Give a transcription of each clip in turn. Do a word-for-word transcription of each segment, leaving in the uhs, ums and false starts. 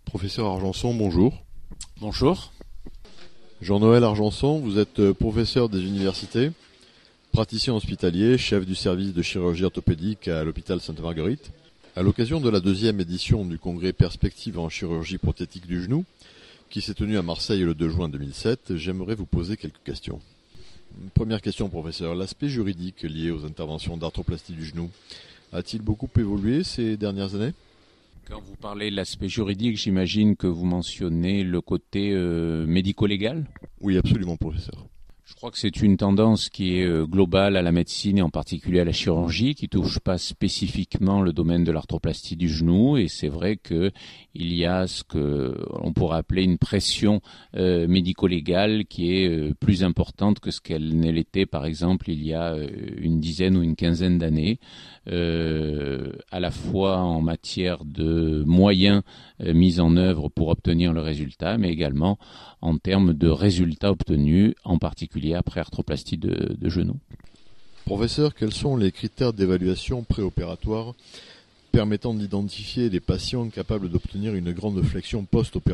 Professeur Argenson, bonjour. Bonjour. Jean-Noël Argenson, vous êtes professeur des universités, praticien hospitalier, chef du service de chirurgie orthopédique à l'hôpital Sainte-Marguerite. À l'occasion de la deuxième édition du congrès Perspectives en chirurgie prothétique du genou, qui s'est tenu à Marseille le deux juin deux mille sept, j'aimerais vous poser quelques questions. Première question, professeur. L'aspect juridique lié aux interventions d'arthroplastie du genou a-t-il beaucoup évolué ces dernières années ? Quand vous parlez de l'aspect juridique, j'imagine que vous mentionnez le côté euh, médico-légal ? Oui, absolument, professeur. Je crois que c'est une tendance qui est euh, globale à la médecine et en particulier à la chirurgie, qui touche pas spécifiquement le domaine de l'arthroplastie du genou. Et c'est vrai que il y a ce que on pourrait appeler une pression euh, médico-légale qui est euh, plus importante que ce qu'elle ne l'était, par exemple, il y a euh, une dizaine ou une quinzaine d'années. Euh, à la fois en matière de moyens euh, mis en œuvre pour obtenir le résultat, mais également en termes de résultats obtenus, en particulier après arthroplastie de, de genou. Professeur, quels sont les critères d'évaluation préopératoire permettant d'identifier les patients capables d'obtenir une grande flexion post-opératoire ?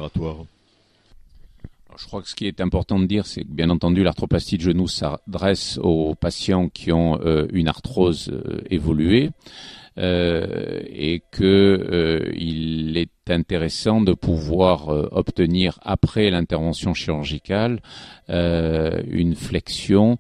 Alors, je crois que ce qui est important de dire, c'est que bien entendu l'arthroplastie de genou s'adresse aux patients qui ont euh, une arthrose euh, évoluée euh, et que euh, il est intéressant de pouvoir euh, obtenir après l'intervention chirurgicale euh, une flexion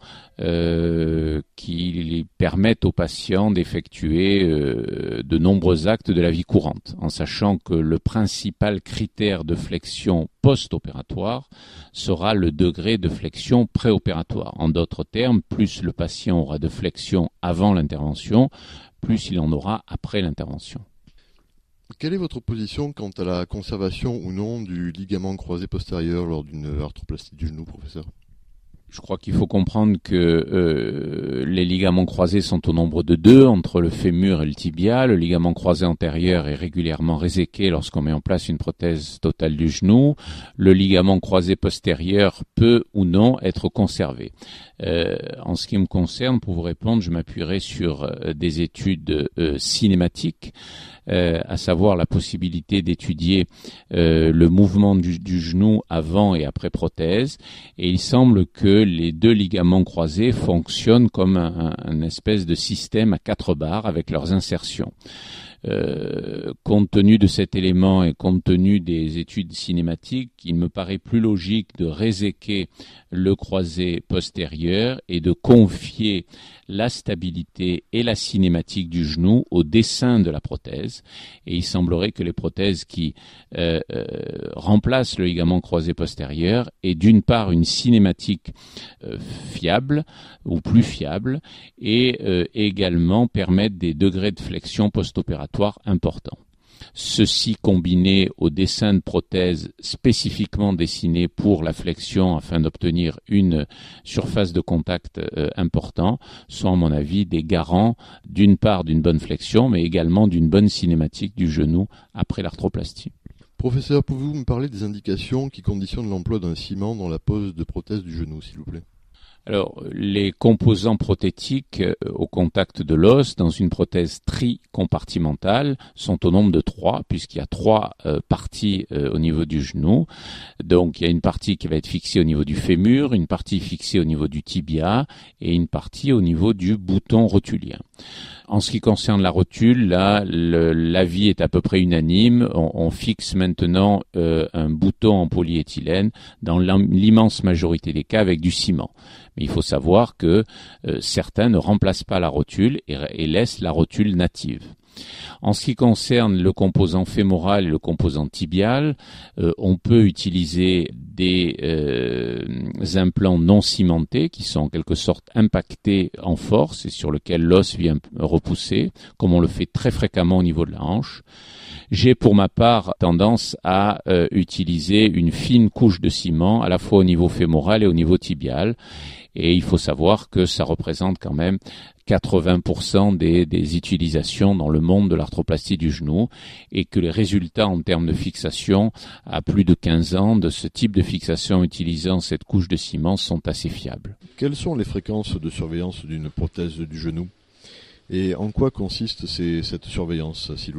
euh, qui permette aux patients d'effectuer euh, de nombreux actes de la vie courante, en sachant que le principal critère de flexion post-opératoire sera le degré de flexion préopératoire. En d'autres termes, plus le patient aura de flexion avant l'intervention, plus il en aura après l'intervention. Quelle est votre position quant à la conservation ou non du ligament croisé postérieur lors d'une arthroplastie du genou, professeur ? Je crois qu'il faut comprendre que euh, les ligaments croisés sont au nombre de deux, entre le fémur et le tibia. Le ligament croisé antérieur est régulièrement réséqué lorsqu'on met en place une prothèse totale du genou. Le ligament croisé postérieur peut ou non être conservé. Euh, en ce qui me concerne, pour vous répondre, je m'appuierai sur euh, des études euh, cinématiques, euh, à savoir la possibilité d'étudier euh, le mouvement du, du genou avant et après prothèse. Et il semble que les deux ligaments croisés fonctionnent comme un, un espèce de système à quatre barres avec leurs insertions. Euh, compte tenu de cet élément et compte tenu des études cinématiques, il me paraît plus logique de réséquer le croisé postérieur et de confier la stabilité et la cinématique du genou au dessin de la prothèse. Et il semblerait que les prothèses qui euh, euh, remplacent le ligament croisé postérieur aient d'une part une cinématique euh, fiable ou plus fiable et euh, également permettent des degrés de flexion post-opératoire importants. Ceci combiné au dessin de prothèses spécifiquement dessinées pour la flexion afin d'obtenir une surface de contact euh, important sont à mon avis des garants d'une part d'une bonne flexion mais également d'une bonne cinématique du genou après l'arthroplastie. Professeur, pouvez-vous me parler des indications qui conditionnent l'emploi d'un ciment dans la pose de prothèse du genou, s'il vous plaît ? Alors, les composants prothétiques euh, au contact de l'os dans une prothèse tricompartimentale sont au nombre de trois, puisqu'il y a trois euh, parties euh, au niveau du genou. Donc, il y a une partie qui va être fixée au niveau du fémur, une partie fixée au niveau du tibia et une partie au niveau du bouton rotulien. En ce qui concerne la rotule, là, le, l'avis est à peu près unanime. On, on fixe maintenant euh, un bouton en polyéthylène dans l'immense majorité des cas avec du ciment. Mais il faut savoir que euh, certains ne remplacent pas la rotule et, et laissent la rotule native. En ce qui concerne le composant fémoral et le composant tibial, euh, on peut utiliser des euh, implants non cimentés qui sont en quelque sorte impactés en force et sur lesquels l'os vient repousser, comme on le fait très fréquemment au niveau de la hanche. J'ai pour ma part tendance à euh, utiliser une fine couche de ciment à la fois au niveau fémoral et au niveau tibial. Et il faut savoir que ça représente quand même quatre-vingts pour cent des, des utilisations dans le monde de l'arthroplastie du genou et que les résultats en termes de fixation à plus de quinze ans de ce type de fixation utilisant cette couche de ciment sont assez fiables. Quelles sont les fréquences de surveillance d'une prothèse du genou ? Et en quoi consiste ces, cette surveillance, s'il vous plaît ?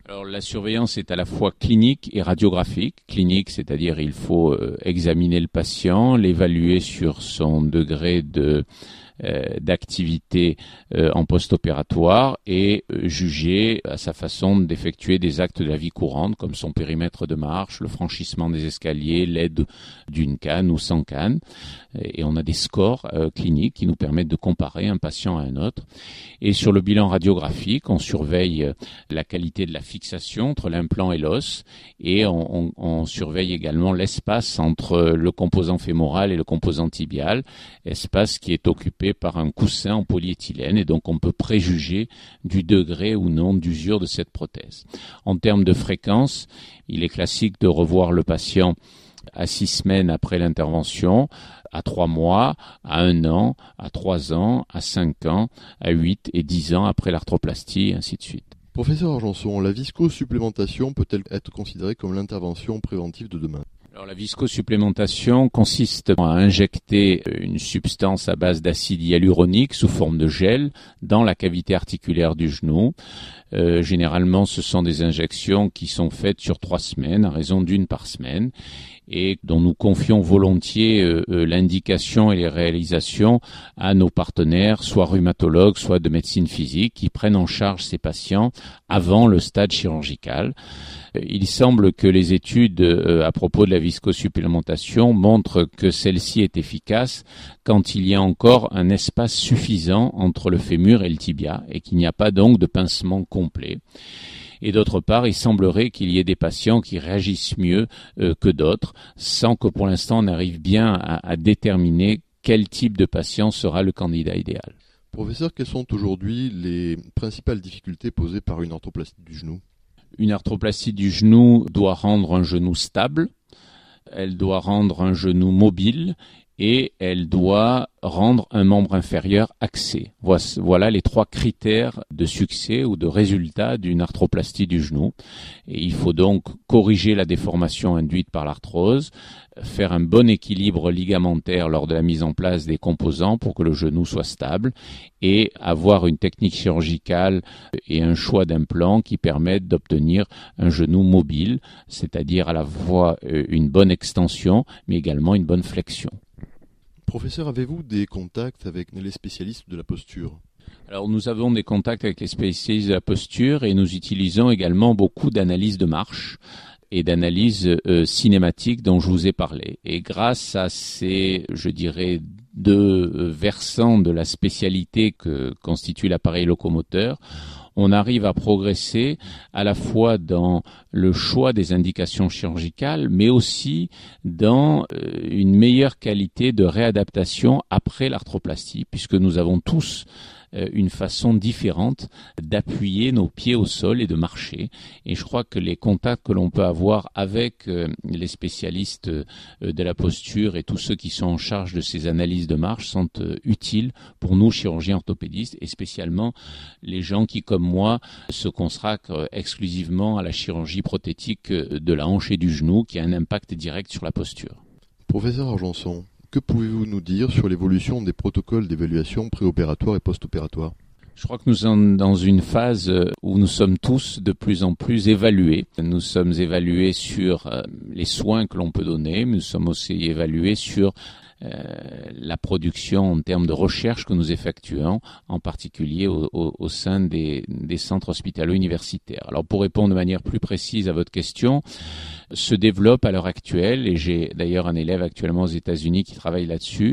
Alors la surveillance est à la fois clinique et radiographique. Clinique, c'est-à-dire il faut euh, examiner le patient, l'évaluer sur son degré de euh, d'activité euh, en post-opératoire et euh, juger à sa façon d'effectuer des actes de la vie courante comme son périmètre de marche, le franchissement des escaliers, l'aide d'une canne ou sans canne. Et on a des scores euh, cliniques qui nous permettent de comparer un patient à un autre. Et sur le bilan radiographique, on surveille la qualité de la fixation entre l'implant et l'os et on, on, on surveille également l'espace entre le composant fémoral et le composant tibial, espace qui est occupé par un coussin en polyéthylène et donc on peut préjuger du degré ou non d'usure de cette prothèse. En termes de fréquence, il est classique de revoir le patient à six semaines après l'intervention, à trois mois, à un an, à trois ans, à cinq ans, à huit et dix ans après l'arthroplastie, et ainsi de suite. Professeur Argenson, la viscosupplémentation peut-elle être considérée comme l'intervention préventive de demain ? Alors la viscosupplémentation consiste à injecter une substance à base d'acide hyaluronique sous forme de gel dans la cavité articulaire du genou. Euh, généralement, ce sont des injections qui sont faites sur trois semaines, à raison d'une par semaine, et dont nous confions volontiers euh, l'indication et les réalisations à nos partenaires, soit rhumatologues, soit de médecine physique, qui prennent en charge ces patients avant le stade chirurgical. Il semble que les études euh, à propos de la viscosupplémentation montrent que celle-ci est efficace quand il y a encore un espace suffisant entre le fémur et le tibia et qu'il n'y a pas donc de pincement complet. Et d'autre part, il semblerait qu'il y ait des patients qui réagissent mieux euh, que d'autres, sans que pour l'instant on arrive bien à, à déterminer quel type de patient sera le candidat idéal. Professeur, quelles sont aujourd'hui les principales difficultés posées par une arthroplastie du genou ? Une arthroplastie du genou doit rendre un genou stable, elle doit rendre un genou mobile et elle doit rendre un membre inférieur axé. Voilà les trois critères de succès ou de résultat d'une arthroplastie du genou. Et il faut donc corriger la déformation induite par l'arthrose, faire un bon équilibre ligamentaire lors de la mise en place des composants pour que le genou soit stable et avoir une technique chirurgicale et un choix d'implant qui permettent d'obtenir un genou mobile, c'est-à-dire à la fois une bonne extension mais également une bonne flexion. Professeur, avez-vous des contacts avec les spécialistes de la posture ? Alors nous avons des contacts avec les spécialistes de la posture et nous utilisons également beaucoup d'analyses de marche et d'analyses euh, cinématiques dont je vous ai parlé. Et grâce à ces, je dirais, deux euh, versants de la spécialité que constitue l'appareil locomoteur, on arrive à progresser à la fois dans le choix des indications chirurgicales, mais aussi dans une meilleure qualité de réadaptation après l'arthroplastie, puisque nous avons tous une façon différente d'appuyer nos pieds au sol et de marcher. Et je crois que les contacts que l'on peut avoir avec les spécialistes de la posture et tous ceux qui sont en charge de ces analyses de marche sont utiles pour nous, chirurgiens orthopédistes, et spécialement les gens qui, comme moi, se consacrent exclusivement à la chirurgie prothétique de la hanche et du genou, qui a un impact direct sur la posture. Professeur Argenson, que pouvez-vous nous dire sur l'évolution des protocoles d'évaluation préopératoire et post-opératoire ? Je crois que nous sommes dans une phase où nous sommes tous de plus en plus évalués. Nous sommes évalués sur les soins que l'on peut donner, mais nous sommes aussi évalués sur euh, la production en termes de recherche que nous effectuons, en particulier au, au, au sein des, des centres hospitalo-universitaires. Alors pour répondre de manière plus précise à votre question, se développe à l'heure actuelle, et j'ai d'ailleurs un élève actuellement aux États-Unis qui travaille là-dessus,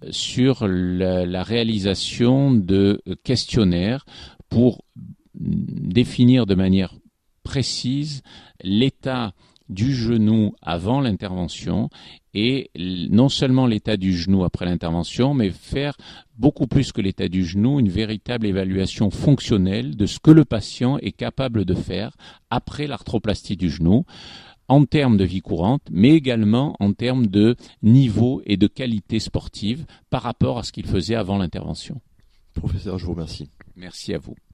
sur la, la réalisation de questionnaires pour définir de manière précise l'état du genou avant l'intervention et non seulement l'état du genou après l'intervention, mais faire beaucoup plus que l'état du genou, une véritable évaluation fonctionnelle de ce que le patient est capable de faire après l'arthroplastie du genou, en termes de vie courante, mais également en termes de niveau et de qualité sportive par rapport à ce qu'il faisait avant l'intervention. Professeur, je vous remercie. Merci à vous.